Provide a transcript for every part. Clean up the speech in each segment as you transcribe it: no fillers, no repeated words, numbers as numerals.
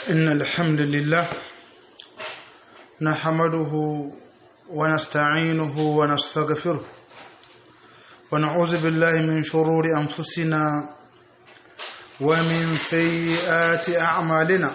إن الحمد لله نحمده ونستعينه ونستغفره ونعوذ بالله من شرور أنفسنا ومن سيئات أعمالنا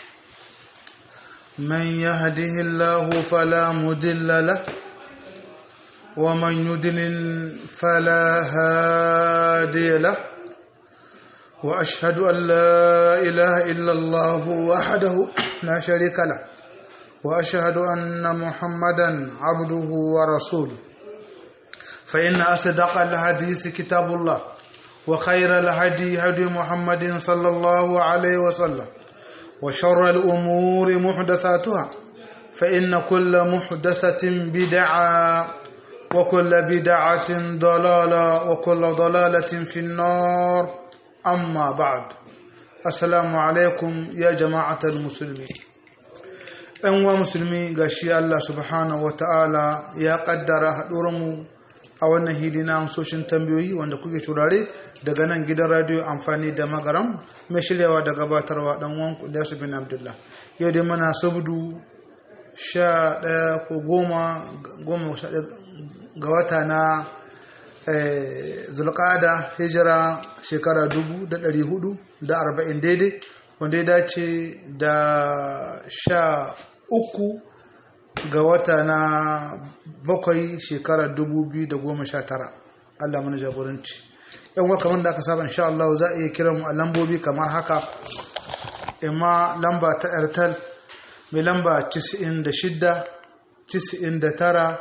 من يهده الله فلا مضل له ومن يضلل فلا هادي له وأشهد أن لا إله إلا الله وحده لا شريك له وأشهد أن محمدا عبده ورسوله فإن أصدق الحديث كتاب الله وخير الهدي هدي محمد صلى الله عليه وسلم وشر الأمور محدثاتها فإن كل محدثة بدعة وكل بدعة ضلالة وكل ضلالة في النار أما بعد السلام عليكم يا جماعة المسلمين أنوا مسلمين غشي الله سبحانه وتعالى يا قدر haɗuranmu a wannan hili na amsoshin tambayoyi wanda kuke turare daga nan gidan radio amfani da magaram mai shiryawa da gabatarwa dan uwan Ilyasu bin Abdullah yau dai muna sabdu 11 ko 10 ga wata na zulqa'ada hijira shekara 1440 daidai wanda ya dace da 13 ga wata na 7 shekara 2019 Allah mana jagoranci yan wa kamar da aka saba insha Allah za a iya kiran mu a lambobi kamar haka imma lamba ta Airtel mai lamba 96 99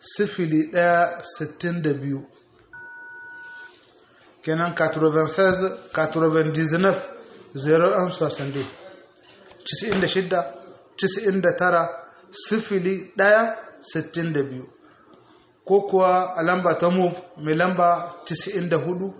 0162 kenan 96 99 0162 96 99 0162 ko kuwa a lamba ta move mai lamba 94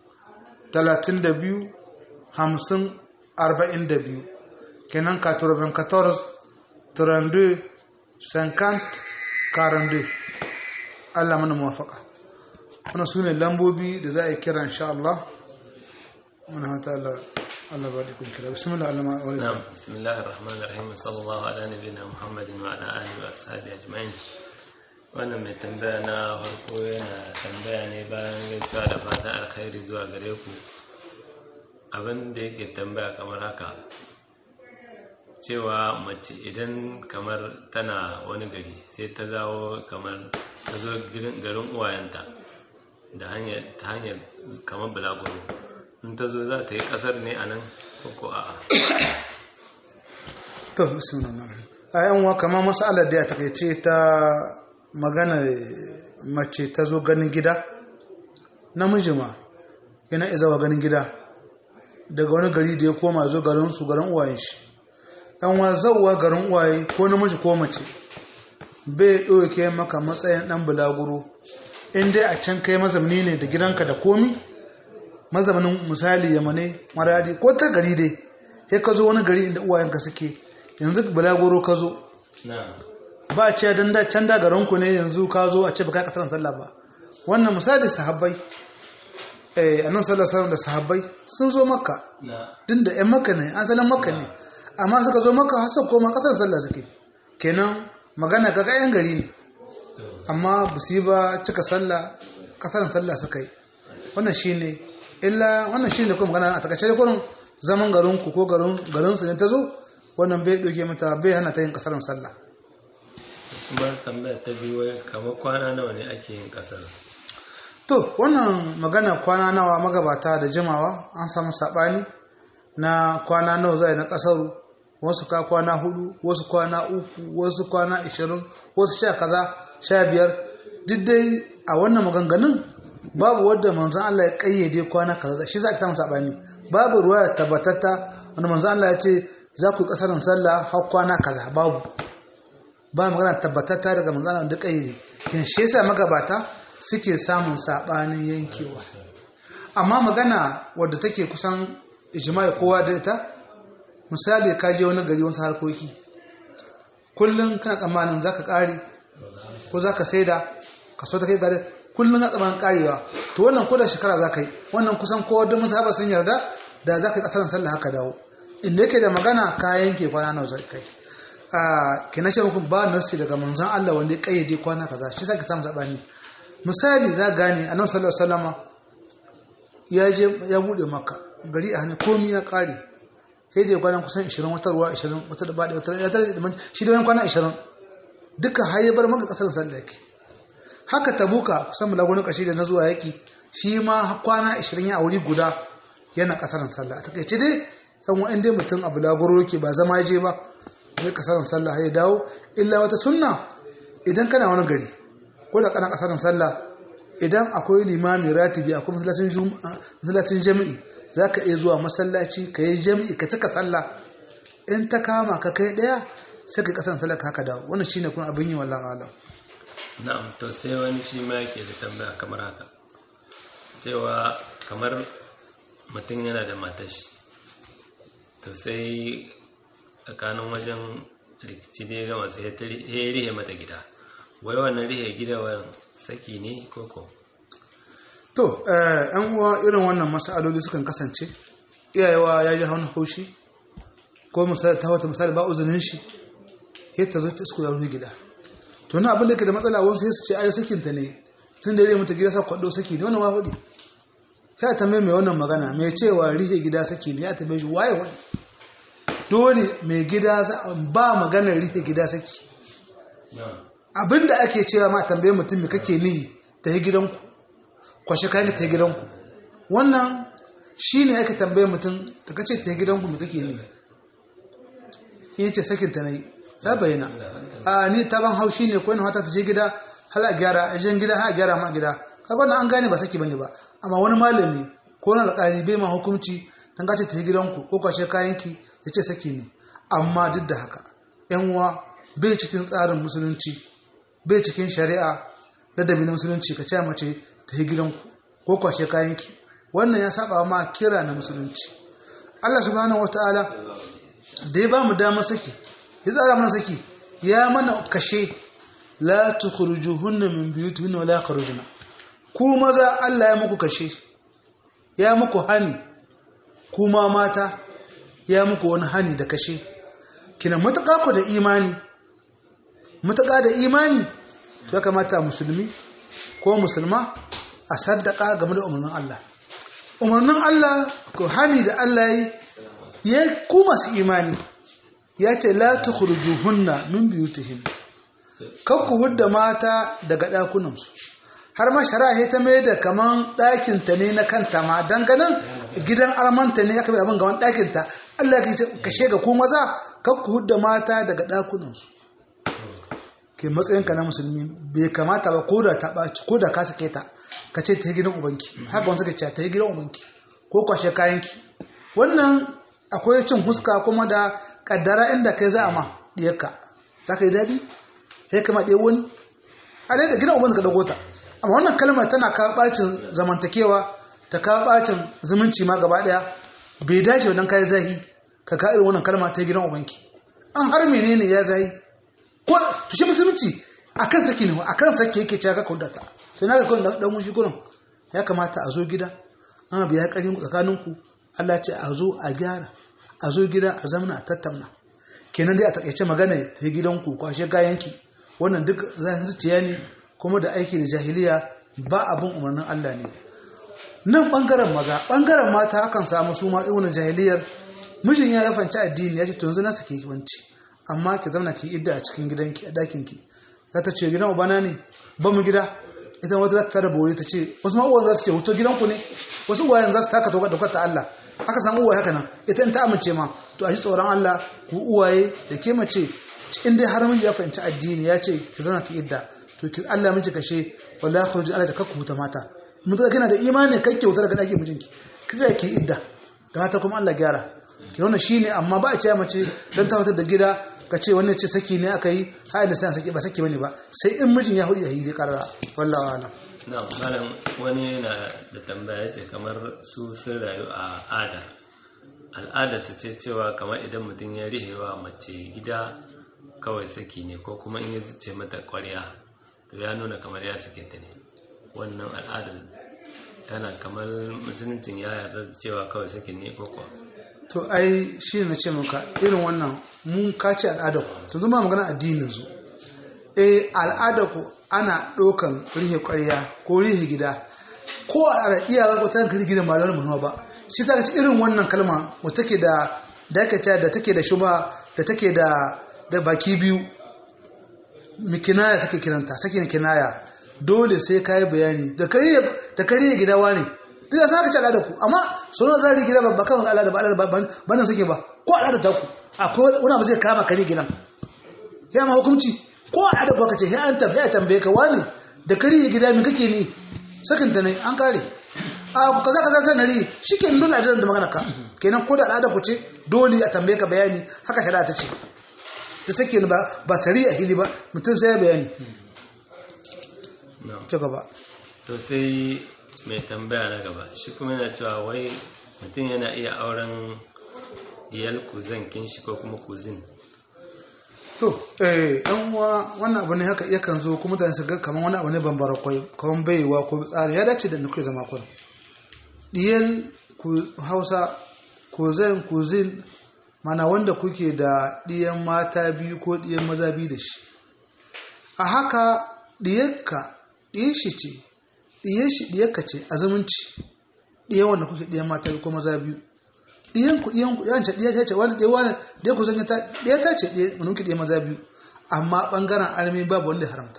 32 50 42 kenan 94 32 50 42 Allah mana muwafaka wannan sune lambobi da za a yi kira insha Allah muna hata Allah ba da kun kira bismillah allama wa na'am bismillahir rahmanir rahim sallallahu ala nabiyyina muhammadin wa ala alihi wa ashabihi ajma'in wannan mai tambaya na farko yana tambaya ne bayan gaisuwa da fatan alkhairi zuwa gare ku abin da yake tambaya kamar haka cewa mace idan kamar tana wani gari sai ta zawo kamar ta zo garin uwayenta da hanyar kamar bulaguro in ta zo za ta yi kasar ne a nan ko a'a to bismillah ayan wa kamar mas'alar da ya takeice ta magana mace ta zo ganin gida namiji ma yana izawa ganin gida daga wani gari da ya koma zo garin su garin uwayen shi yan wa zauwa garin uwaye ko namiji ko mace bai ɗauke maka matsayin ɗan bulaguro in dai a can kai mazamni ne da gidanka da komi mazaunin misali yamane maradi ko ta gari dai sai ka zo wani gari inda uwayenka suke yanzu bulaguro ka zo ba a ce dan da can da garinku ne yanzu ka zo a ce baka kasar sallah ba wannan misali sahabbai annan sallallahu da sahabbai sun zo makka din da ƴan makka ne asalin makka ne amma suka zo makka har sai koma kasar sallah suke kenan magana ga ƴan gari ne amma ba su yi ba cika sallah kasar sallah suka yi wannan shine illa wannan shine kuma magana a takaice da kullum zaman garinku ko garin su ne ta zo wannan bai doke mata bai hana ta yin kasar sallah ba tambaya ta biyu kamar kwana nawa ne ake yin kasar to wannan magana kwana nawa magabata da jimawa an samu sabani na kwana nawa zai na kasar wasu ka kwana 4 wasu kwana 3 wasu kwana 20 wasu sha kaza 15 duk dai a wannan maganganun babu wanda manzon Allah ya kayyade kwana kaza shi za ka samu sabani babu ruwaya tabbatatta wanda manzon Allah ya ce za ku kasarin sallah har kwana kaza babu ba magana tabbatatta daga manzon Allah da kayyade kin shi yasa magabata suke samun sabanin yankewa amma magana wadda take kusan ijma'i kowa da ita misali ka je wani gari wasu harkoki kullum kana tsammanin zaka kare ko zaka saida ka so ta kai gari kullum ka tsammanin karewa to wannan ko da shekara zaka yi wannan kusan kowa da musaba sun yarda da zaka yi kasaran sallah haka dawo inda yake da magana kayan ke kwana nawa zai kai kina ce muku ba nasi daga manzon Allah wanda ya kayyade kwana kaza shi sai ka samu zabani misali za gane annabi sallallahu alaihi wasallama ya bude Makka gari a hannu komai ya kare sai da kwana kusan 20 wata ruwa 20 wata da ba da wata ya tare shi da kwana 20 duka haye bar Makka kasar sallah yake haka Tabuka kusan mulagunin kashi da na zuwa yaki shi ma kwana 20 ya auri guda yana kasar sallah takeice dai dan wa'in dai mutum abu lagoro yake ba zama je ba sai kasar sallah ya dawo illa wata sunna idan kana wani gari ko da kana kasar sallah idan akwai limami ratibi akwai masallacin jami'i zaka iya zuwa masallaci kai jami'i ka cika sallah in ta kama ka kai daya sai ka kasar sallah ka haka dawo wannan shine kuma abin yi wallahi alam na'am to sai wani shi ma yake da tambaya kamar haka cewa kamar mutum yana da matashi to sai tsakanin wajen rikici da ya gama sai ya rihe mata gida wai wannan rihe gida wani saki ne koko to yan uwa irin wannan masaloli sukan kasance iyayewa ya ji hauna haushi ko misali ta wata misali ba uzunin shi ya ta zo ta isko ya rufe gida to na abin da ke da matsala wani sai su ce ayo sakinta ne tun da rihe mata gida sa kwado saki ne wannan ma hudu ya tambaye mai wannan magana mai cewa rihe gida saki ne ya tambaye shi waye hudu dole mai gida ba maganar rihe gida saki abinda ake cewa ma tambaye mutum me kake ni ta yi gidanku kwashe kayan ta yi gidanku wannan shine ake tambaye mutum da kace ta yi gidanku me kake ni yace sakin ta nayi ya bayyana ni ta ban haushi ne ko ina hata ta je gida hala gyara ajen gida ha gyara ma gida kaga wannan an gane ba saki bane ba amma wani malami ko na alƙali bai ma hukunci dan gace ta yi gidanku ko kwashe kayanki yace saki ne amma duk da haka yan uwa bai cikin tsarin musulunci bai cikin shari'a ladabi na musulunci ka ce mace ta yi gidanku ko kwashe kayanki wannan ya saba ma kira na musulunci Allah subhanahu wataala da ya ba mu dama saki ya tsara mana saki ya mana kashe la tukhrijuhunna min buyutihinna wala yakhrujuna ku maza Allah ya muku kashe ya muku hani kuma mata ya muku wani hani da kashe kina mutaka ku da imani mutaka da imani to ya kamata musulmi ko musulma a saddaka game da umarnin Allah umarnin Allah ko hani da Allah yi ya ku masu imani ya ce la tukhrijuhunna min buyutihinna kan ku hudda mata daga ɗakunansu har ma shari'a ta mai da kaman ɗakinta ne na kanta ma danganan gidan armanta ne aka bi abin ga wani ɗakinta Allah ya ce kashe ga ku maza kan ku hudda mata daga ɗakunansu ke matsayinka na musulmi bai kamata ba ko da ta ɓaci ko da ka sake ta ka ce ta yi gidan ubanki haka wani suka ce ta yi gidan ubanki ko kwashe kayanki wannan akwai cin huska kuma da kaddara inda kai za a ma diyarka za ka yi daɗi sai kama ɗaya wani a dai da gidan ubanka dago ta amma wannan kalmar tana kawo ɓacin zamantakewa ta kawo ɓacin zumunci ma gaba ɗaya bai dace wannan kayan zahi ka ka irin wannan kalma ta gidan ubanki an har menene ya zahi ko to shi musulunci akan saki ne akan saki yake cewa ka kudata sai na ga kun dan mushi gurin ya kamata a zo gida an biya karin tsakaninku Allah ce a zo a gyara a zo gida a zamana a tattauna kenan dai a takaice magana ta gidanku kwashe kayanki wannan duk zan zuciya ne kuma da aiki da jahiliya ba abin umarnin Allah ne nan bangaren maza bangaren mata akan samu su ma irin jahiliyar mijin ya yafanci addini ya ce to yanzu na sake wanci amma ki zauna ki idda a cikin gidanki a dakinki za ta ce gidan ubana ne ba mu gida ita wata za ta tara bore ta ce wasu ma'uwan za su ce hoto gidanku ne wasu uwayen za su taka toka da kwata Allah haka samu uwaye haka nan ita in ta amince ma to a shi tsoron Allah ku uwaye da ke mace in dai har miji ya fahimci addini ya ce ki zauna ki idda to ki Allah miji kashe wallahi khuruji Allah ta kakku huta mata mun da kina da imani kake wuta daga daki mijinki ki zai ki idda da hata kuma Allah gyara ki wannan shine amma ba a ce mace dan ta da gida ka ce wannan ce saki ne aka yi sai da sai saki ba saki bane ba sai in mijin ya hudu ya yi karara wallahi alam na'am malam wani yana da tambaya ce kamar su sun rayu a al'ada su ce cewa kamar idan mutum ya rihewa mace gida kawai saki ne ko kuma in ya zuce mata ƙwarya to ya nuna kamar ya sake ta ne wannan al'adar tana kamar musuluncin ya yarda da cewa kawai saki ne ko kuwa to ai shi ne na ce maka irin wannan mun kace al'ada ku to zuma magana addinin su al'ada ku ana ɗaukan rihe ƙwarya ko rihe gida ko a iya ba ta rihe gidan ba da wani ba shi ta ci irin wannan kalma wata take da dakata da take da shuba da take da baki biyu mikinaya suke kiranta sake kinaya dole sai kai bayani da kariye gida wani duk da saka ci al'ada ku amma sunan zari gida ba kan al'ada ba nan suke ba ko al'ada ta ku akwai wani abu zai kama kariye gidan ya ma hukunci ko al'ada ku kace sai an tambaye ka wani da kariye gida me kake ni sakin ta ne an kare a kaza sanari shikenan dole al'ada da magana ka kenan ko da al'ada ku ce dole a tambaye ka bayani haka shari'a ta ce da sake ba sari a hili ba mutum sai ya bayani ci gaba to sai mai tambaya na gaba shi kuma yana cewa wai mutum yana iya auren iyal kuzin kinshi ko kuma kuzin to yan uwa wannan abu ne haka yakan zo kuma mutane su ga kamar wani abu ne bambara kwai kaman baiwa ko tsari ya dace da nukai zama kun iyal hausa kuzin mana wanda kuke da ɗiyan mata biyu ko ɗiyan maza biyu da shi a haka ɗiyarka ɗiyar shi ce ɗiyarka ce a zumunci ɗiyan wanda kuke ɗiyan mata biyu ko maza biyu ɗiyanku yance ɗiya ce wani ɗiya ku zan ɗiya ta ce wanda kuke ɗiyan maza biyu amma ɓangaren arme babu wanda ya haramta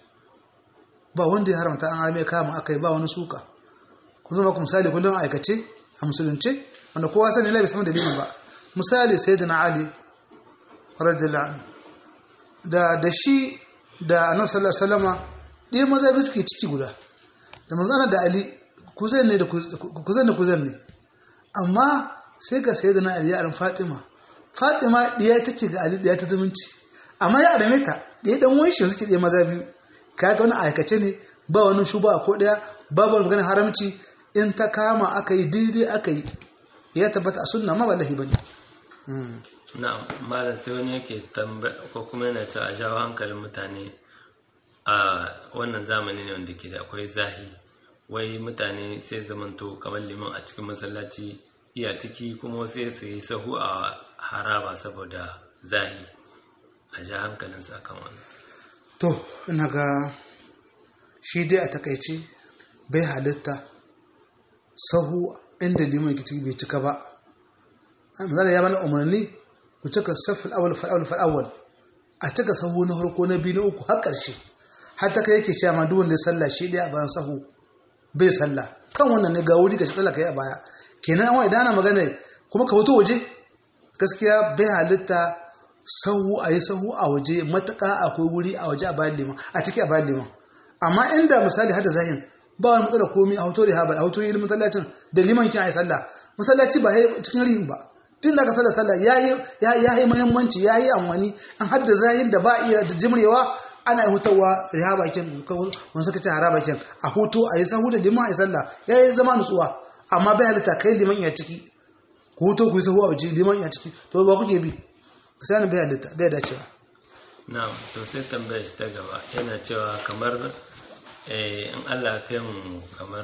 ba wanda ya haramta an arme kama aka yi ba wani suka kun zama ku misali kullum aikace a musulunce wanda kowa sani lai bai samu dalilin ba misali sayyidina ali radiyallahu anhu da shi da annabi sallallahu alaihi wasallama dai maza bi suke ciki guda da manzana da ali kuzan ne amma sai ga sayyidina ali ya aran fatima diya take ga ali diya ta zumunci amma ya arame ta diya dan wani shi suke diya maza biyu kaga wani aikace ne ba wani shuba ko daya babu magana haramci in ta kama aka yi daidai aka yi ya tabbata a sunna ma wallahi bane na'am malam sai wani yake tambaya ko kuma yana cewa a jawo hankalin mutane a wannan zamani ne wanda ke da akwai zahi wai mutane sai zamanto kamar liman a cikin masallaci iya ciki kuma sai su yi sahu a haraba saboda zahi a ja hankalin sa kan wannan to ina ga shi dai a takaici bai halitta sahu inda liman ke ciki bai cika ba misali ya bana umarni ku cika safil awal fal awal a cika sahu na farko na biyu na uku har ƙarshe har ta kai yake cewa ma duk wanda ya sallah shi dai a bayan sahu bai sallah kan wannan ne ga wuri ka shi tsalla kai a baya kenan amma idan ana magana kuma ka fito waje gaskiya bai halitta sahu a yi sahu a waje matuƙa akwai wuri a waje a bayan liman a ciki a bayan liman amma inda misali hada zahin ba wani matsala komai a hoto rihaba a hoto yin masallacin da liman kin ayi sallah masallaci ba cikin rihin ba tun da ka sallah ya yi muhimmanci ya yi amfani an hadda zahin da ba iya da jimrewa ana hutawa rihaba kin wani suka ce haraba kin a hoto a yi sahu da liman ayi sallah ya yi zama nutsuwa amma bai halitta kai liman ya ciki ku hoto ku yi sahu a waje liman ya ciki to ba kuke bi sai bai halitta bai dacewa na'am to sai tambayar shi ta gaba yana cewa kamar in Allah kai mu kamar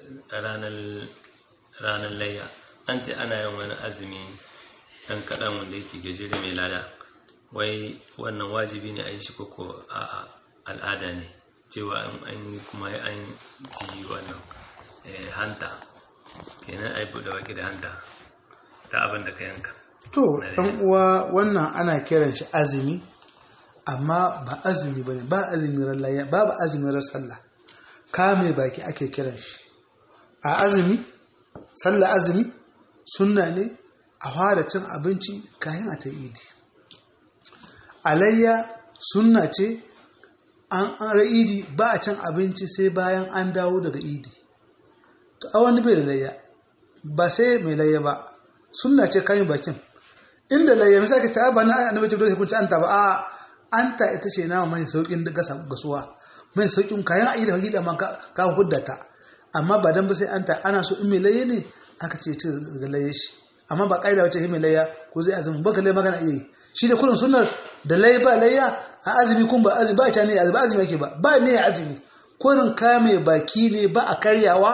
ranar layya an ce ana yin wani azumi ɗan kaɗan wanda yake gajere mai lada wai wannan wajibi ne a yi shi koko a al'ada ne cewa an yi kuma an ci wannan hanta kenan a yi buɗe waki da hanta ta abin da ka yanka to ɗan uwa wannan ana kiran shi azumi amma ba azumi bane ba azumi ran layya babu azumin ran sallah kame baki ake kiran shi a azumi sallah azumi sunna ne a fara cin abinci kayan a ta idi alayya sunna ce an idi ba a cin abinci sai bayan an dawo daga idi to a wani bai da layya ba sai mai layya ba sunna ce kayan bakin inda layya misali ka ta ba na annabi ce dole hukunci anta ba a anta ita ce nama mai saukin gasuwa mai saukin kayan ayi da hagida ma ka huddata amma ba dan ba sai anta ana so in mai layya ne aka ce ga layya shi amma ba kaida wace mai layya ko zai azumi ba kalle magana iya shi da kullun sunnar da layya ba layya a azumi kun ba azumi ba ta ne azumi yake ba ne azumi kullun kame baki ne ba a karyawa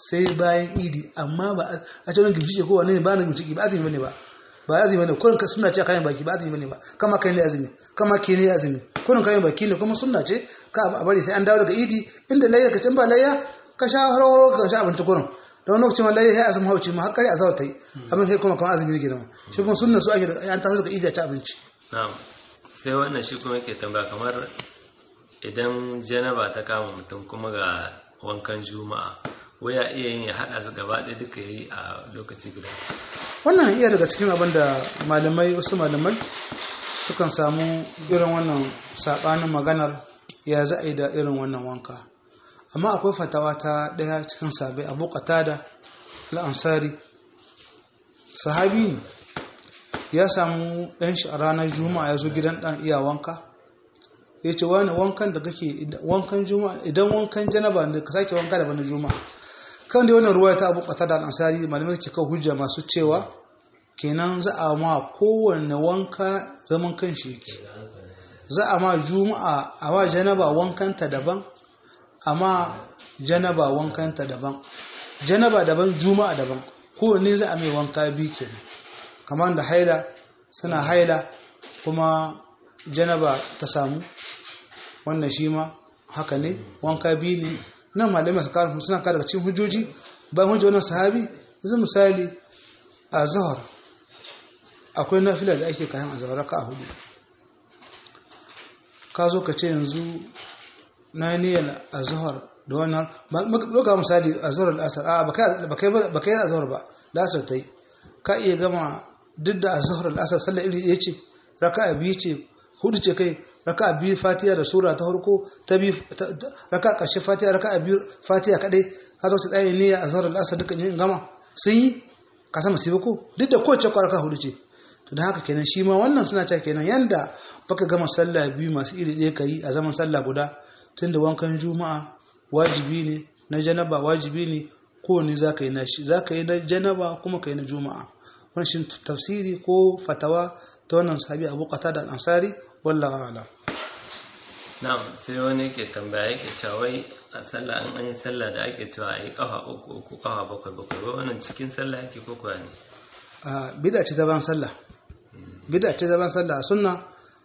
sai bayan idi amma ba a cikin gimshi ko wani ba na gimshi ba azumi bane ba azumi bane kurin suna ce kayan baki ba azumi bane ba kama kai ne azumi kama ke ne azumi kurin kayan baki ne kuma sunna ce ka a bari sai an dawo daga idi inda layya ka can ba layya ka sha horo ka sha abinci kurin da wani lokacin layya sai azumi hauci ma har kare azawa tai abin sai kuma kamar azumi ne gidan shi kuma sunna su ake da an taso daga idi a ci abinci na'am sai wannan shi kuma yake tambaya kamar idan janaba ta kama mutum kuma ga wankan juma'a waya iya yin ya hada su gaba ɗaya duka yi a lokaci guda wannan iya daga cikin abin da wasu malamai sukan samu irin wannan sabanin maganar ya za a yi da irin wannan wanka amma akwai fatawa ta ɗaya cikin sabai Abu Qatada al-Ansari sahabi ne ya samu ɗan shi a ranar juma'a ya zo gidan ɗan iya wanka ya ce wani wankan da kake wankan juma'a idan wankan janaba ne ka sake wanka da bana juma'a kan da wannan ruwaya ta Abu Qatada al-Ansari malamai ke kawo hujja masu cewa kenan za a ma kowanne wanka zaman kanshi yake za a ma juma'a a wa janaba wankanta daban amma janaba wankanta daban janaba daban juma'a daban kowanne za a mai wanka biyu kenan kamar da haila suna haila kuma janaba ta samu wannan shi ma haka ne wanka biyu ne nan malamai suna kada daga cikin hujjoji bayan hujjo wannan sahabi yanzu misali a zahar akwai nafila da ake kayan a zahar raka a hudu ka zo ka ce yanzu na niyyar a zahar da wannan ɗauka misali a zahar al'asar a ba kai a zahar ba la'asar ta yi ka iya gama duk da a zahar al'asar sallar iri ya ce raka a biyu ce hudu ce kai raka a biyu fatiya da sura ta farko ta biyu raka a ƙarshe fatiya raka a biyu fatiya kaɗai ka zo ta tsaye niyya a zahar al'asar dukkan yin gama sun yi ka sama su ko duk da kowace raka hudu ce to da haka kenan shi ma wannan suna cewa kenan yanda baka gama sallah biyu masu iri ɗaya ka yi a zaman sallah guda tunda wankan juma'a wajibi ne na janaba wajibi ne kowane za ka yi na shi za ka yi na janaba kuma ka yi na juma'a wani shi tafsiri ko fatawa ta wannan sahabi Abu Qatada al-Ansari wallahu a'lam. na'am sai wani yake tambaya yake cewa wai a sallah an yi sallah da ake cewa a yi kafa uku kafa bakwai wai wannan cikin sallah yake ko kuwa ne bid'a ce ta ban sallah bid'a ce ta ban sallah sunna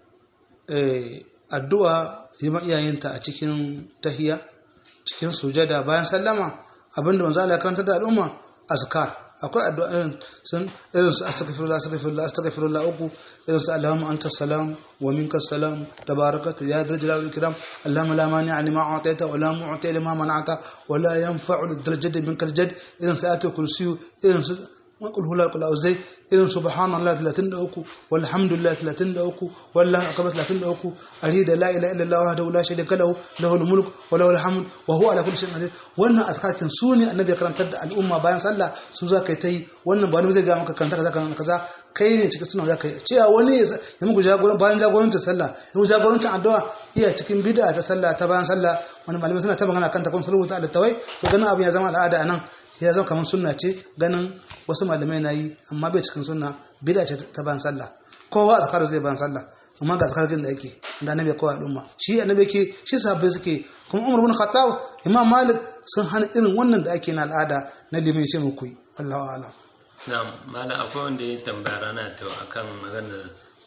addu'a yi ma iyayenta a cikin tahiyya cikin sujada bayan sallama abinda manzo Allah ya karanta da al'umma azkar akwai addu'a irin su astaghfirullah uku irin su allahumma anta salam wa minka salam tabarakata ya dhal jalali wal ikram allahumma la mani'a lima a'tayta wa la mu'ti lima mana'ta wa la yanfa'u dhal jaddi minkal jadd irin su ayatul kursi irin su qul huwa qul a'udhu irin subhanallahi 33 walhamdulillahi 33 wallahi akbar 33 arida la ilaha illallah wahdahu la sharika lahu lahul mulk wa lahul hamd wa huwa ala kulli shay'in qadir wannan azkarin sune annabi ya karantar da al'umma bayan sallah su za ka yi tai wannan ba wani zai ga maka karanta kaza kai ne cikin sunan za ka yi cewa wani ya muku jagoran bayan jagorancin sallah ya muku jagorancin addu'a iya cikin bid'a ta sallah ta bayan sallah wani malamai suna ta magana kan ta kuma sulhu ta tawai to ganin abin ya zama al'ada anan ya zama kamar sunna ce ganin wasu malamai na yi amma bai cikin sunna bid'a ce ta ban sallah kowa azkar zai ban sallah amma ga azkar da yake da annabi kowa al'umma shi annabi yake shi sahabbai suke kuma Umar ibn Khattab Imam Malik sun hana irin wannan da ake na al'ada na limin ce muku yi Allahu a'lam na'am mala akwai wanda ya tambaya rana ta akan maganar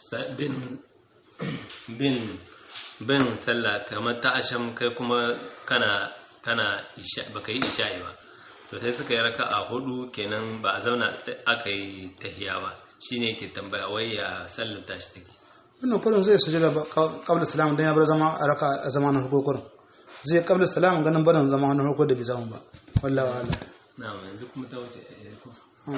bin sallah kamar ta asham kai kuma kana isha baka yi isha'i ba to sai suka yi raka'a hudu kenan ba a zauna aka yi tahiya ba shine yake tambaya wai ya sallar tashi take wannan kullum zai sujada qabla salam dan ya bar zama a raka a zamanin farko kullum zai qabla salam ganin barin zamanin farko da bi zaman ba wallahi wala na'am yanzu kuma ta wuce ko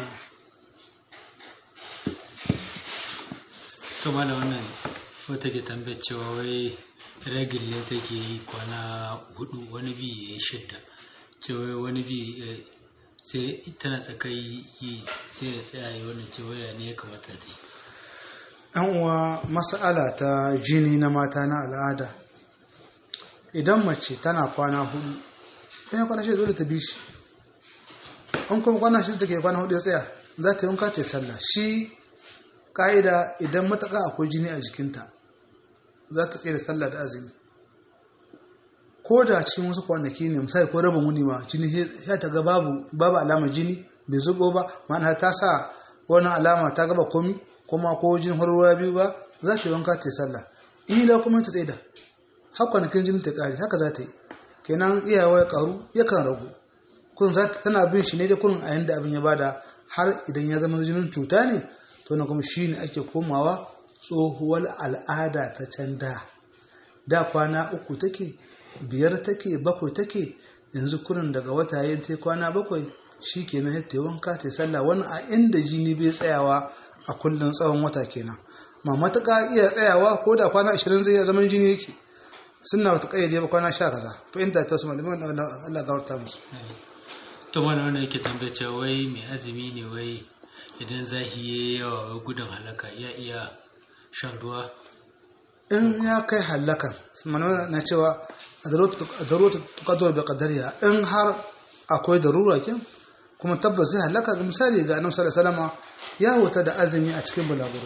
to malam wannan wata ke tambayar cewa wai ragin ne take yi kwana hudu wani bi 6 cewa wani bi sai tana tsakai yi sai ya tsaya yi wannan cewa ya ne ya kamata ta yi yan uwa mas'ala ta jini na mata na al'ada idan mace tana kwana hudu ɗaya kwana shi dole ta bi shi an kuma kwana shi take kwana hudu ya tsaya za ta yi wanka ta sallah shi ka'ida idan mataka akwai jini a jikinta za ta tsaye da sallah da azumi ko da cikin wasu kwanaki ne misali ko rabin wuni ma jini ya ta ga babu alamar jini bai zubo ba ma'ana ta sa wannan alama ta gaba komi kuma ko jinin ruwa biyu ba za ta yi wanka ta yi sallah ila kuma ta tsaida har kwanakin jinin ta kare haka za ta yi kenan iyawa ya karu yakan ragu kun za tana bin shi ne da kun a yanda abin ya bada har idan ya zama jinin cuta ne to na kuma shine ake komawa tsohuwar al'ada ta can da kwana 3 take 5 take 7 take yanzu kurin daga wata yin ta kwana 7 shikenan yadda wanka ta sallah wani a inda jini bai tsayawa a kullun tsawon wata kenan ma matuƙa iya tsayawa ko da kwana 20 zai zama jini yake sunna wata kayyade ba kwana 10 kaza to inda ta su malamin Allah gawarta musu to wannan yake tambaye wai mai azumi ne wai idan zahi yawa wai gudun halaka iya shan ruwa in ya kai halakan malamin na cewa daruratu tuqaddaru bi qadariha in har akwai darura kin kuma tabbas zai halaka misali ga annabi sallallahu alaihi wasallam ya huta da azumi a cikin bulaguro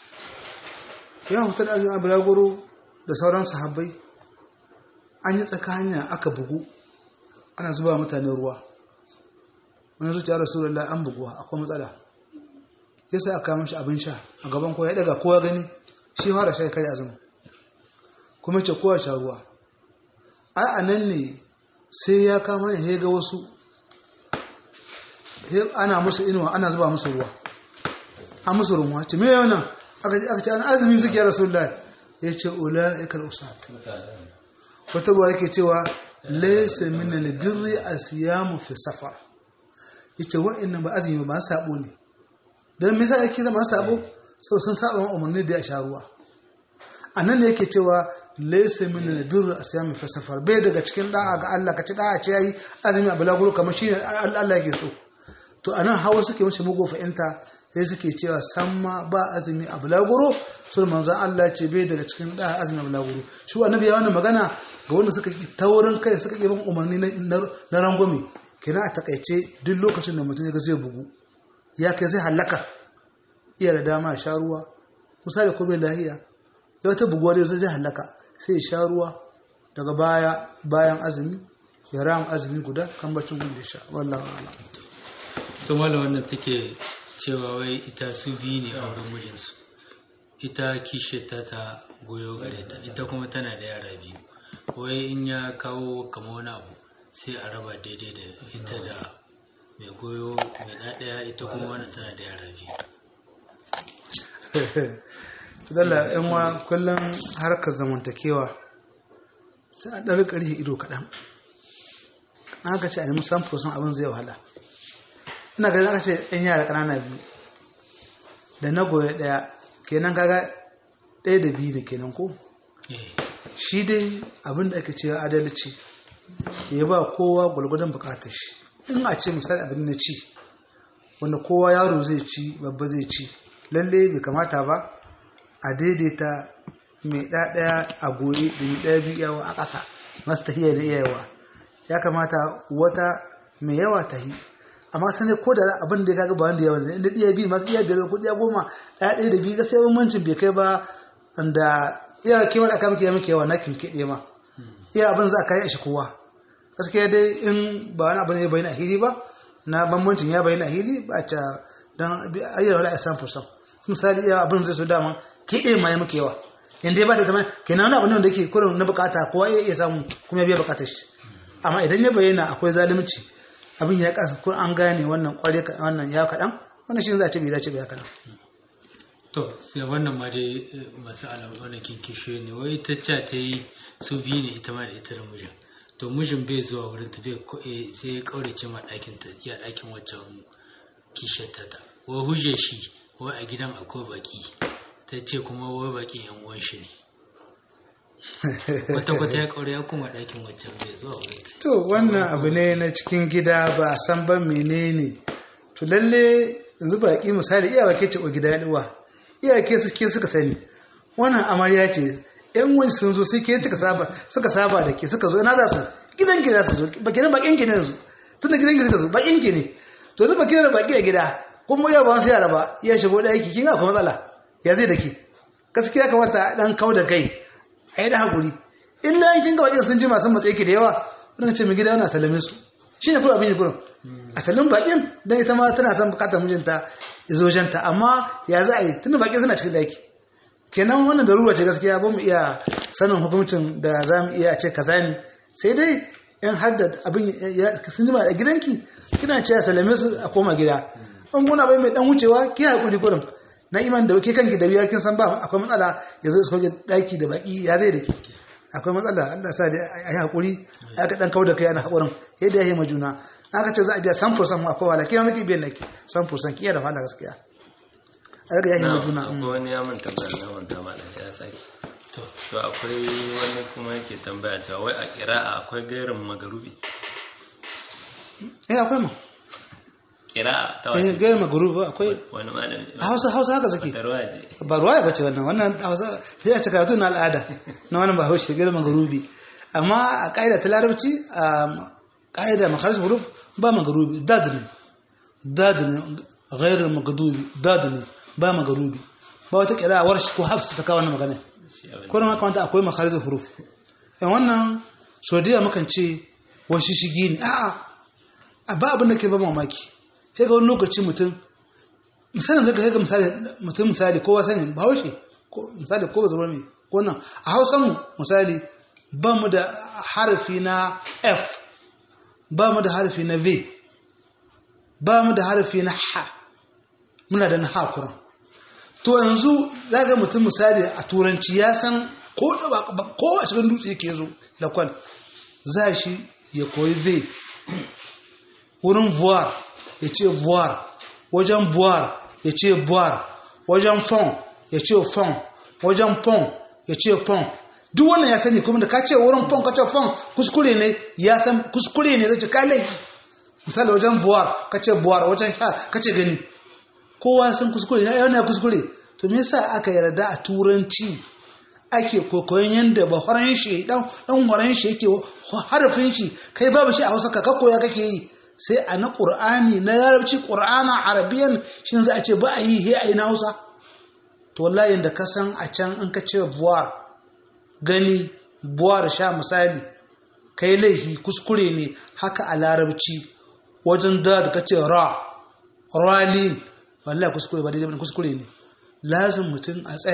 da sauran sahabbai an yi tsakanya aka bugu ana zuba mutane ruwa wani zuciya rasulullahi an buguwa akwai matsala yasa aka mishi abin sha a gaban kowa ya daga kowa gani shi fara sha kai azumi kuma ce kowa sha ruwa ai anan ne sai ya kama ya ga wasu ana musu inuwa ana zuba musu ruwa an musu ruwa ce me yau nan aka ce an azumi suke ya rasulullahi ya ce ula'ika al-usat wata ruwa yake cewa laysa min al-birri asiyamu fi safar yace wa'annan ba azumi ba sabo ne dan me yasa yake zama sabo sau sun saba umarni da ya sha ruwa anan ne yake cewa laysa min al-birri asiyamu fi safar bai daga cikin da'a ga Allah kace da'a ce yayi azumi a balaguro kamar shi Allah yake so to anan hawa suke mishi mugo fa'inta sai suke cewa samma ba azumi a bulaguro sun manzan Allah ce bai daga cikin da azumi a bulaguro shi annabi ya wannan magana ga wanda suka ki taurin kai suka ki bin umarni na rangwame kina a takaice duk lokacin da mutum ya ga zai bugu ya kai zai halaka iya da dama ya sha ruwa misali ko bai lahiya ya wata buguwa da zai halaka sai ya sha ruwa daga bayan azumi ya ram azumi guda kan bacin gudu da sha wallahi a'lam to mallam wannan take cewa wai ita su biyu ne a wurin mijinsu ita kishe ta goyo gare ta ita kuma tana da yara biyu wai in ya kawo kama wani abu sai a raba daidai da ita da mai goyo mai ɗaya ita kuma wani tana da yara biyu dalla yan wa kullum harkar zamantakewa sai a ɗari ƙarfi ido kaɗan an haka ce a nemi samfur sun abin zai wahala ina ganin aka ce yan yara ƙanana biyu da na goya ɗaya kenan kaga ɗaya da biyu ne kenan ko shi dai abin da ake cewa adalci ya ba kowa gwalgwadon bukatar shi in a ce misali abin na ci wanda kowa yaro zai ci babba zai ci lalle bai kamata ba a daidaita mai ɗaya a goye da mai ɗaya biyu yawa a ƙasa masu tafiya da yawa ya kamata wata mai yawa ta yi amma sai ne ko da abin da ya kaga ba wanda yawa ne inda iya biyu masu iya biyar ko iya goma ɗaya da biyu gaskiya bambancin bai kai ba da iya kewa da aka muke ya muke yawa na kinkiɗe ma iya abin za a kayi a shi kowa gaskiya dai in ba wani abu ne ya bayyana a hili ba na bambancin ya bayyana a hili ba ta don ayyar wala a san fusan misali iya abin zai so dama kiɗe ma ya muke yawa yanda ya ba ta zama kenan wani abu ne wanda yake kurin na bukata kowa ya iya samu kuma ya biya bukatar shi amma idan ya bayyana akwai zalunci abin ya kasa kun an gane wannan kware wannan ya kaɗan wannan shi za a ce bai dace ba ya kaɗan to sai wannan ma dai masu alamu kinkishe ne wai ta ce ta yi su biyu ne ita ma da ita da mijin to mijin bai zuwa wurin ta bai sai ya kaurace ma ɗakin ta ya ɗakin waccan kishiyar ta wai huje shi wai a gidan akwai baki ta ce kuma wai baki yan uwan shi ne kwata-kwata ya kaure ya kuma ɗakin waccan bai zuwa wurin ta to wannan abu ne na cikin gida ba a san ban menene to lalle yanzu baki misali iyawa ke ce o gida ya uwa iyake suka sani wannan amarya ce yan wani sun zo sai ke suka saba da ke suka zo ina za su gidan ki za su zo bakin bakin ki ne yanzu tunda gidan ki suka zo bakin ki ne to zuba kina da baki a gida kuma ya ba su yara ba ya shigo da aiki kin ga akwai matsala ya zai da ke gaskiya kamata dan kau da kai ai da hakuri illa kin ga bakin sun ji masu matsayi ki da yawa wannan ce mai gida yana sallame su shine kuma abin yi gurin a sallin bakin dan ita ma tana son bukatar mijinta ya zo janta amma ya za a yi tunda baki suna cikin daki kenan wannan darura ce gaskiya ba mu iya sanin hukuncin da za mu iya ce kaza ne sai dai in har da abin sun jima a gidanki kina ce ya sallame su a koma gida in kuna bai mai dan wucewa ki hakuri gurin na iman da ke kanki da wuya kin san ba akwai matsala ya zo su daki da baki ya zai da ke akwai matsala Allah sa dai a yi hakuri aka dan kawo da kai ana hakurin yadda ya yi majuna aka ce za a biya 100% mu akwai wala kiyama miki biyan naki 100% kiyaye da fada gaskiya a daga ya yi majuna wani ya mun tambaya na wanda malam ya saki to akwai wani kuma yake tambaya cewa wai a qira'a akwai gairin magarubi akwai ma qira'a ta wace gairin magarubi akwai wani malami Hausa haka zake ba ruwaya bace wannan Hausa sai a ci karatu na al'ada na wannan ba Hausa gairin magarubi amma a kaida ta larabci a kaida makharij huruf ba magarubi dadne gairin magadubi dadne ba magarubi ba wata qira'a warshi ko hafs ta kawo wannan magana kuma haka wanda akwai makharij huruf wannan sodiya mukan ce washi shigi ne a ba abin da ke ba mamaki sai ga wani lokaci mutum misalin zaka ga misali kowa sani ba haushe ko misali ko ba zuwa ne ko nan a Hausa mu misali ba mu da harfi na F ba mu da harfi na V ba mu da harfi na H muna da na H kuran to yanzu zaga mutum misali a turanci ya san ko a cikin dutse yake zo lakwal za shi ya koyi V wurin voir ya ce voir wajen boire ya ce boire wajen fond ya ce fond wajen pont ya ce pont duk wannan ya sani kuma da ka ce wurin pont ka ce fond kuskure ne ya san kuskure ne zai ce ka laifi misali wajen boire ka ce boire wajen sha ka ce gani kowa san kuskure ne yana kuskure to me yasa aka yarda a turanci ake kokoyin yanda ba horon shi dan horon shi yake harafin shi kai babu shi a Hausa ka koya kake yi sai a na Qur'ani na Larabci Qur'ana Arabiyan shin za a ce ba a yi he a na Hausa to wallahi inda ka san a can in ka ce buwar gani buwar sha misali kai laihi kuskure ne haka a Larabci wajen da ka ce ralin wallahi kuskure ba daidai kuskure ne lazim mutum a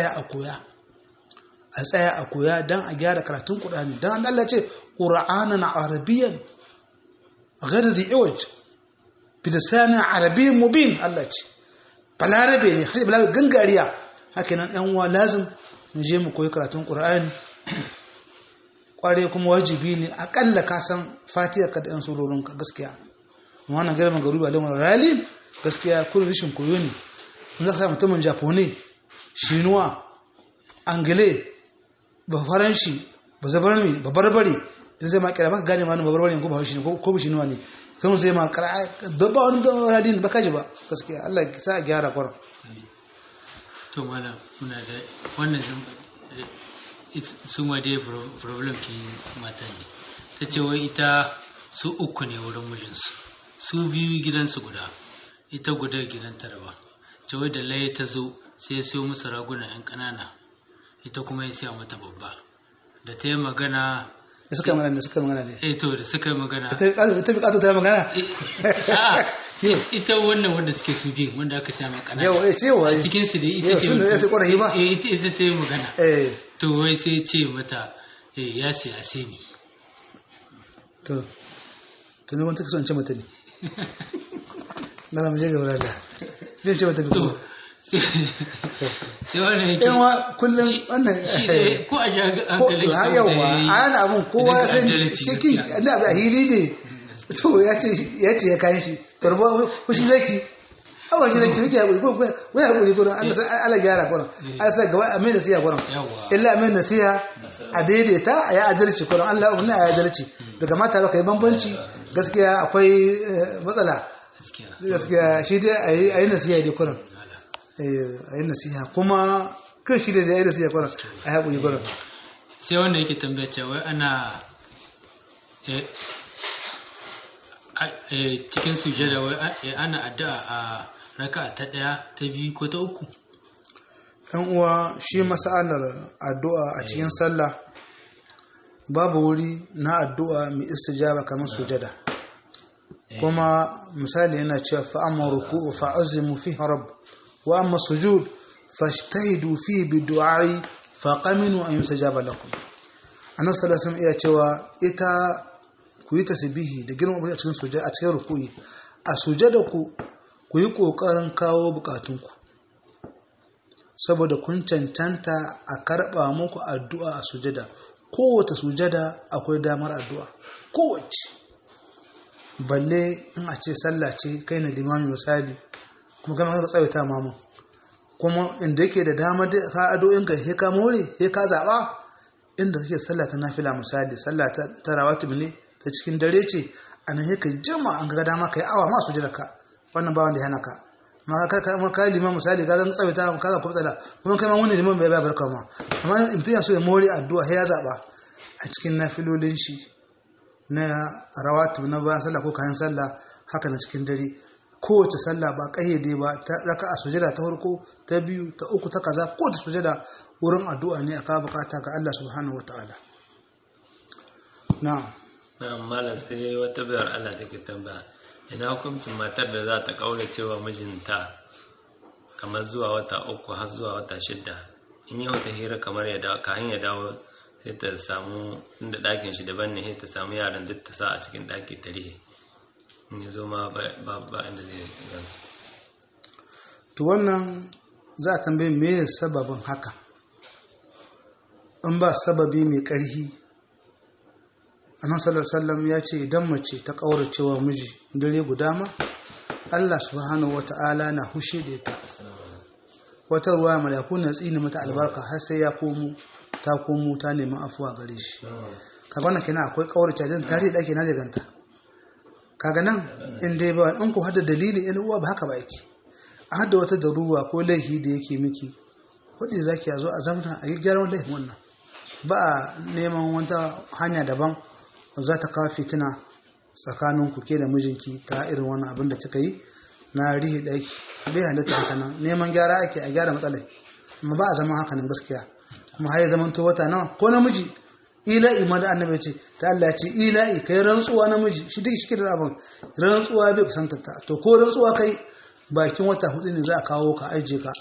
tsaya a koya dan a gyara karatun Qur'ani dan Allah ce Qur'anan Arabiyan غير ذي عوج بلسان عربي مبين الله ce balarabe ne haji balarabe gangariya hakinan ɗan uwa lazim mu je mu koyi karatun Qur'ani kware kuma wajibi ne akalla ka san Fatiha ka da ɗan surorin ka gaskiya wannan garman garubi alamar ralin gaskiya kullun rishin koyo ne in za ka samu mutumin Japone Shinuwa Angile ba Faranshi ba Zabarmi ba Barbare da zai ma kira baka gane ma ba barbare ko ba haushi ne ko bishi nuwa ne kuma zai ma kira da ba wani radin ba kaji ba gaskiya Allah ya sa gyara kwar to mana muna da wannan su ma dai problem ki mata ne tace wai ita su uku ne wurin mijinsu su biyu gidansu guda ita guda gidan taraba ce wai da laye ta zo sai ya siyo musu raguna yan kanana ita kuma ya siya mata babba da ta yi magana da suka magana ne to da suka magana ita bi kato ta magana ita wannan wanda suke su biyu wanda aka sa makana yau cewa cikin su da ita ce ita ta yi magana to wai sai ce mata ya sai a sai ni to ne wanda ka son ce mata ne na zama je ga wurare zai ce mata ne sai wannan yake yawa kullum wannan ko a hankali ko yawa ana abun kowa san cikin da a hili ne to ya ce ya kai shi tarba kushi zaki awa shi zaki muke hakuri ko wai hakuri ko Allah gyara ko Allah sa gaba amin da siya ko illa amin da siya a daidaita ya adalci ko Allah umma ya adalci daga mata ba kai bambanci gaskiya akwai matsala gaskiya shi dai ayi nasiha dai kuran ayi nasiha kuma kan shi da ayi nasiha kuran ayi hakuri kuran sai wanda yake tambaya cewa ana cikin sujada wai ana addu'a a raka'a ta daya ta biyu ko ta uku dan uwa shi masalar addu'a a cikin sallah babu wuri na addu'a mai istijaba kamar sujada kuma misali yana cewa fa amma ruku'u fa azimu fihi rabb wa amma sujud fashtahidu fihi bidu'ai fa qaminu an yustajaba lakum annabi sallallahu alaihi wasallam iya cewa ita ku yi tasbihi da girman a cikin sujada a cikin ruku'i a sujada ku yi kokarin kawo bukatunku saboda kun cancanta a karba muku addu'a a sujada kowace sujada akwai damar addu'a kowace balle in a ce sallah ce kai na limami misali kuma gama ka tsawaita mamu kuma inda yake da damar da ka addu'o'in ka he ka more he ka zaba inda kake sallah ta nafila misali sallah ta rawatib ne ta cikin dare ce anan he ka jama an ga dama kai awa ma sujada ka wannan ba wanda ya hana ka ma ka liman misali ga zan tsawaita ka ga kubtsala kuma kai ma wani liman bai barka ma amma in ya so ya more addu'a he ya zaba a cikin nafilolin shi na rawatib na bayan sallah ko kayan sallah haka na cikin dare kowace sallah ba kayyade ba ta raka'a sujada ta farko ta biyu ta uku ta kaza ko ta sujada wurin addu'a ne aka bukata ga Allah subhanahu wataala na'am malam sai wata bayar Allah take tambaya ina hukuncin matar da za ta kaura cewa mijinta kamar zuwa wata 3 har zuwa wata 6 in yi wata hira kamar ya dawo ka hanya dawo sai ta samu inda ɗakin shi daban ne sai ta samu yaran duk ta sa a cikin ɗaki ta rihe in ya zo ma ba inda zai gansu to wannan za a tambaye me sababin haka in ba sababi mai ƙarfi annabi sallallahu alaihi wasallam ya ce idan mace ta kaurace wa miji dare guda ma Allah subhanahu wata'ala na hushi da ita wata ruwa malaku na tsini mata albarka har sai ya komo ta nemi afuwa gare shi kaga wannan kenan akwai kaurace jin tarihi da ake na ganta kaga nan in dai ba an ku hada dalili in uwa ba haka ba yake a hada wata daruwa ko laifi da yake miki wanda zaki yazo a zamana a yi gyaran laifin wannan ba a neman wata hanya daban za ta kawo fitina tsakaninku ke da mijinki ta irin wannan abin da kika yi na rihi daki bai halatta haka nan neman gyara ake a gyara matsalai amma ba a zama haka nan gaskiya kuma har ya zama to wata nawa ko namiji ila'i ma da annabi ce ta Allah ce ila'i kai rantsuwa namiji shi duk shi da abin rantsuwa bai kusantar ta to ko rantsuwa kai bakin wata 4 ne za a kawo ka aije ka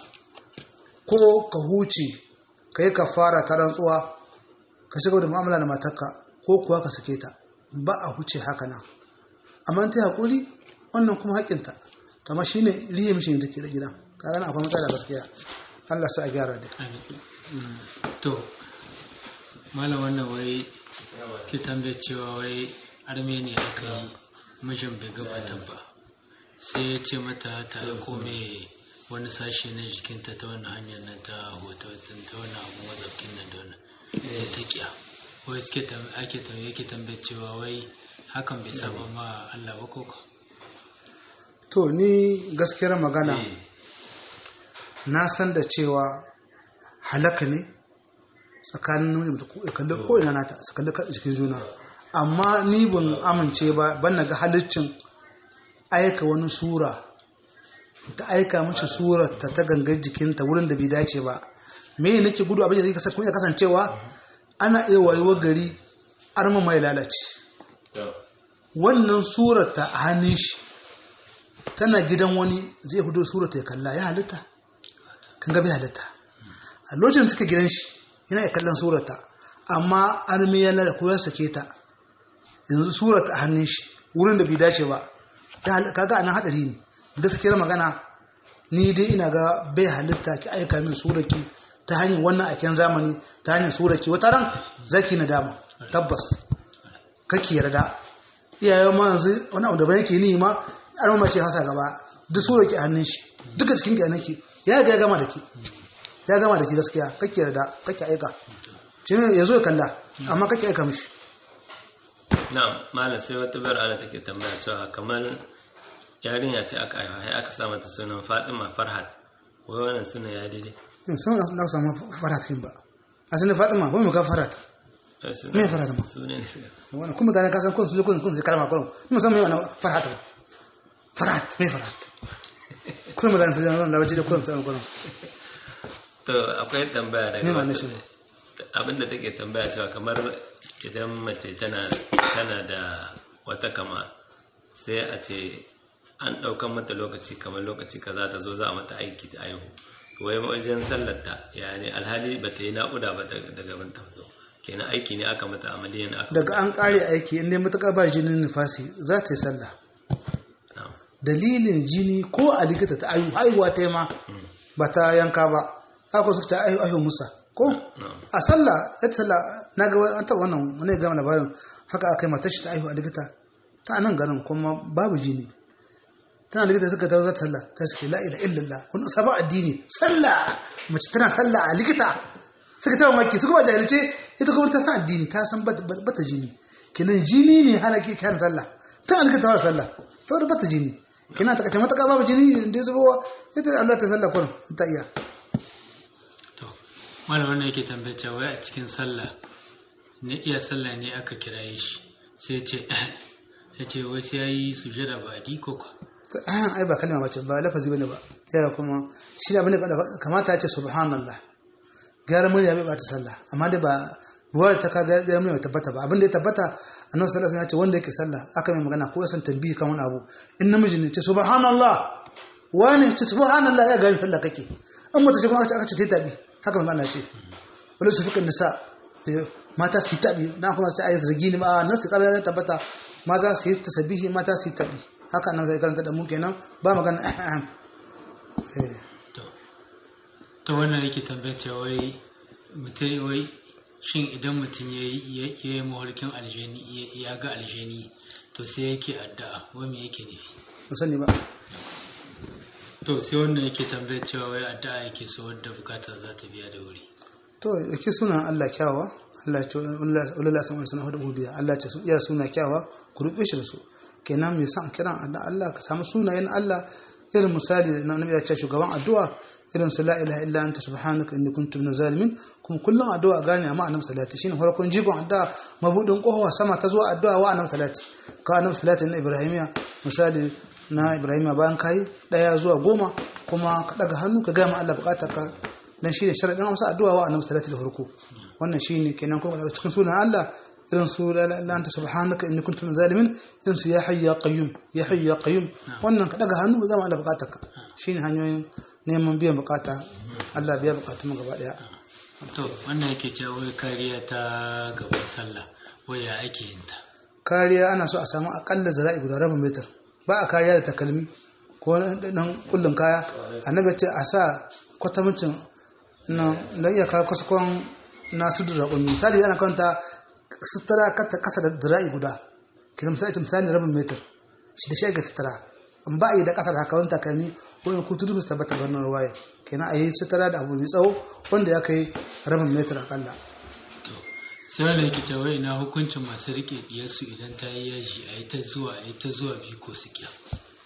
ko ka huce kai ka fara ta rantsuwa ka shiga da mu'amala da matarka ko kuwa ka sake ta ba a huce haka nan amma ta hakuri wannan kuma haƙinta kama shine riye mishi da take da gidan kaga akwai matsala gaskiya Allah sa a gyara da to malam wannan wai ki tambaye cewa wai Armenia aka yi mijin bai gabatar ba sai ya ce mata ta kome wani sashi na jikinta ta wannan hanyar nan ta hoto ta wannan abun wazafkin nan da wannan ta kiya wai suke yake tambaye cewa wai hakan bai saba ma Allah ba koko to ni gaskiyar magana na san da cewa halaka ne tsakanin kalli ko ina nata su kalli jikin juna amma ni ban amince ba ban na ga halittin aika wani sura ta aika mace surar ta gangar jikinta wurin da bai dace ba me nake gudu abin da zai kasancewa ana iya wayewar gari arma mai lalace wannan surata a hannun shi tana gidan wani zai hudu surata ya kalla ya halitta kan gabi halitta a lokacin da suka gidan shi yana ya kallon surata amma armi ya lalata ko ya sake ta yanzu surata a hannun shi wurin da bai dace ba kaga anan hadari ne gaskiyar magana ni dai ina ga bai halitta ki aika min suraki ta hanyar wannan aiken zamani ta hanyar suraki wata ran zaki na dama tabbas kake yarda iyayen ma yanzu wani abu da bai yake ni ma an mace hasa gaba duk suraki a hannun shi duka cikin ki anaki ya ga ya gama da ki gaskiya kake yarda kake aika cin yazo ya kalla amma kake aika mishi na'am malam sai wata bar ala take tambaya cewa kamar yarinya ce aka haifa aka sa mata sunan Fatima Farhat wai wannan sunan ya daidai sun na samu Farhat kin ba asalin Fatima ko mu ka Farhat me Farhat ma sunan wannan kuma da ka san kun su kalma kun mun san me wannan Farhat ba Farhat me Farhat kuma da su da waje da kun san kun to akwai tambaya daga abinda take tambaya cewa kamar idan mace tana da wata kama sai a ce an ɗaukan mata lokaci kamar lokaci kaza ta zo za a mata aiki ta aihu wai wajen sallarta yani alhali ba ta yi naƙuda ba daga ban ta fito kenan aiki ne aka mata a madina aka daga an ƙare aiki inda matuƙa ba jinin nufasi za ta yi sallah dalilin jini ko a likita ta haihuwa ta yi ma ba ta yanka ba aka su ta aihu musa ko a sallah ya ta sallah na ga an taɓa wannan wani gama labarin haka aka yi matar shi ta aihu a likita ta nan garin kuma babu jini tana likita suka tawo za ta sallah ta suke la ila illallah wani sabon addini sallah mace tana sallah a likita suka tawo maki suka ba jahilce ita kuma ta san addini ta san bata jini kenan jini ne hana ke kana sallah ta likita ta sallah saboda bata jini kenan ta kace mata babu jini da zubowa ita Allah ta sallah kullum ta iya to malamin ne yake tambaye cewa a cikin sallah ne iya sallah ne aka kiraye shi sai ce yace wai sai yayi sujada ba di ko ai ba kalma bace ba lafazi bane ba ya kuma shi da bane kamata ya ce subhanallah gyara murya bai bata sallah amma dai ba buwar ta ka gyara murya tabbata ba abin da ya tabbata annabi sallallahu alaihi wasallam ya ce wanda yake sallah aka mai magana ko ya san tambayi kan wani abu in namiji ne ce subhanallah wani ce subhanallah ya gani sallah kake an mata ce kuma aka ce ta tabi haka manzo Allah ya ce wala su fikan nisa mata su tabi na kuma sai ayat zargi ne ma nasu kala ya tabbata maza su yi tasbihi mata su tabi haka nan zai karanta da mu kenan ba magana to wannan yake tambayar cewa wai mutum wai shin idan mutum ya yi mawarkin aljani ya ga aljani to sai yake addu'a wai me yake nufi ba sani ba to sai wannan yake tambayar cewa wai addu'a yake so wadda bukatar za ta biya da wuri to yake sunan Allah kyawawa Allah ya ce wallahi sama sunan hudu biya Allah ya ce iya suna kyawawa ku rube shi da su kenan me san kiran Allah ka samu sunayen Allah irin misali na annabi ya ce shugaban addu'a irin su la ilaha illa anta subhanaka inni kuntu minaz zalimin kuma kullun addu'a gane amma annabi salati shine farkon jigon addu'a mabudin kowa sama ta zo addu'a wa annabi salati ka annabi salati na ibrahimiya misali na ibrahimiya bayan kai 1 zuwa 10 kuma ka daga hannu ka ga ma Allah bukatarka dan shine sharadin amsa addu'a wa annabi salati da farko wannan shine kenan kuma daga cikin sunan Allah irin su la ilaha illa anta subhanaka inni kuntu minaz zalimin irin su ya hayyu ya qayyum wannan ka daga hannu ga ma Allah bukatarka shine hanyoyin neman biyan bukata Allah biya bukatun mu gaba daya to wannan yake cewa wai kariya ta gaban sallah wai ya ake yin ta kariya ana so a samu akalla zira'i guda rabin metar ba a kariya da takalmi ko dan kullun kaya annabi ce a sa kwatamincin nan da iya kawo kaskon nasu da rakon misali ana kanta sutura kasa da zira'i guda kidan misali rabin metar shi da shi ga sutura in ba a yi da ƙasa da haka wani takalmi wani kutudu musu tabbata wannan ruwaya kenan a yi sutura da abu mai tsawo wanda ya kai rabin metar akalla sai wanda yake cewa ina hukuncin masu rike diyarsu idan ta yi yaji a yi ta zuwa biyu ko su kiya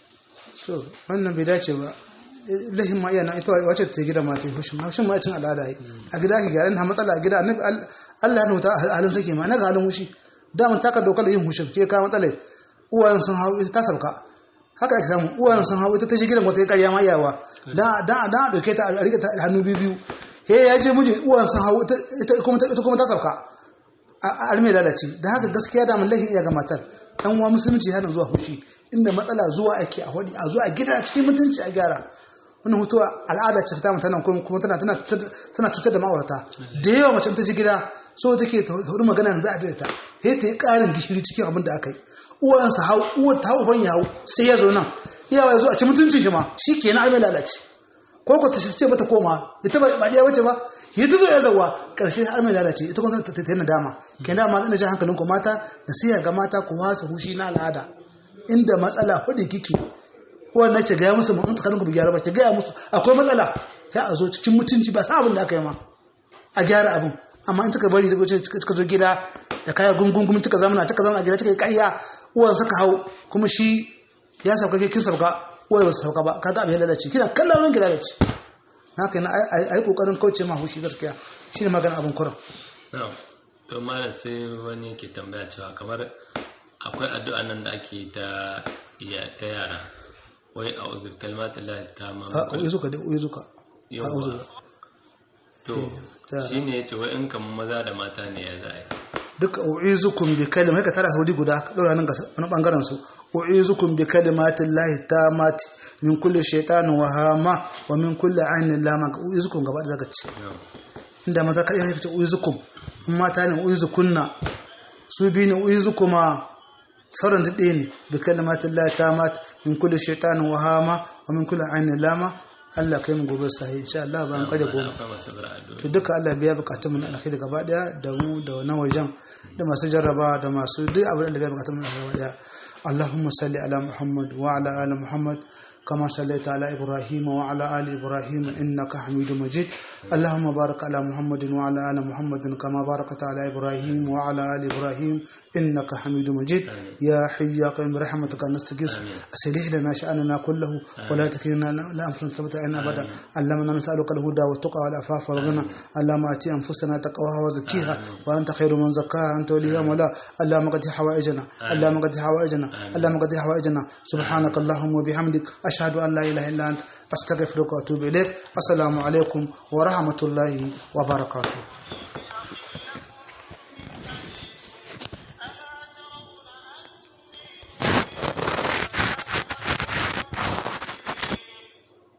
to wannan bai dace ba lahin ma iya na ita wacce ta gida ma ta yi hushin ma cin al'ada yi a gida ake gyaran ha matsala a gida annabi Allah ya nuta halin sake ma na ga halin hushi daman taka dokar yin hushin ke ka matsala uwayen sun hau ita ta sauka haka ake samu uwayen sun hau ita ta je gidan wata ƙarya ma iyawa dan a dauke ta a rike ta hannu biyu he ya je miji uwayen sun hau ita kuma ta sauka a arme lalace da haka gaskiya da mallahi iya ga matar dan uwa musulunci hana zuwa hushi inda matsala zuwa ake a hodi a zuwa gida cikin mutunci a gyara wannan hutuwa al'ada ce ta mutanen kuma tana cutar da ma'aurata da yawa mace ta ji gida so take ta hudu magana da za a dare ta he ta yi ƙarin gishiri cikin abin da aka yi uwansa hau uwar ta hau ban ya hau sai ya zo nan iyawa ya zo a ci mutuncin shi ma shi ke na arme lalace ko ta ce mata koma ita ba ɗaya wace ba ya ta zo ya zawa ƙarshe har mai lalace ita kuma ta yi nadama ke dama ina jan hankalin ku mata nasiha ga mata ku wasa hushi na al'ada inda matsala hudu kike wannan ke gaya musu mun tsakanin ku bi gyara ba ke gaya musu akwai matsala ya a zo cikin mutunci ba sa abin da aka yi ma a gyara abin amma in kika bari kika zo gida da kaya gungun kika zama a gida kika yi ƙarya uwan saka hau kuma shi ya sauka ke kin sauka uwa ba su sauka ba kaga abin lalace kina kallon ranki lalace haka yana ai kokarin kauce ma hushi gaskiya shine magana abin kuran na'am to malam sai wani ke tambaya cewa kamar akwai addu'a nan da ake ta yara wai a'udhu kalimatillahi tamma uizuka to shine yace wai in kan maza da mata ne ya zai duka u'izukum bi kalima haka tara saudi guda ka dora nan ga wani bangaren su u'izukum bi kalimatin lahi tamati min kulli shaytanin wa hama wa min kulli ainin lama u'izukum gaba da zaka ce inda maza kadai ne kace u'izukum in mata ne u'izukunna su bi ne u'izukuma sauran da ɗaya ne bi kalimatin lahi tamati min kulli shaytanin wa hama wa min kulli ainin lama Allah kai mu gobe sahi insha Allah ba mu kare gobe to duka Allah biya bukatun mu na alkhairi gaba daya da mu da wannan wajen da masu jarraba da masu duk abin da biya bukatun mu gaba daya Allahumma salli ala Muhammad wa ala ali Muhammad كما صليت على إبراهيم وعلى آل إبراهيم إنك حميد مجيد اللهم بارك على محمد وعلى آل محمد كما باركت على إبراهيم وعلى آل إبراهيم إنك حميد مجيد يا حي يا قيوم برحمتك نستغيث أصلح لنا شأننا كله ولا تكلنا لا أنفسنا ثبت عنا أبدا اللهم نسألك الهدى والتقى والعفاف والغنى اللهم آتي أنفسنا تقواها وزكيها وأنت خير من زكاها أنت وليها مولا اللهم قد حوائجنا اللهم قد حوائجنا اللهم قد حوائجنا سبحانك اللهم وبحمدك أشهد أن لا إله إلا أنت أستغفرك وأتوب إليك السلام عليكم ورحمة الله وبركاته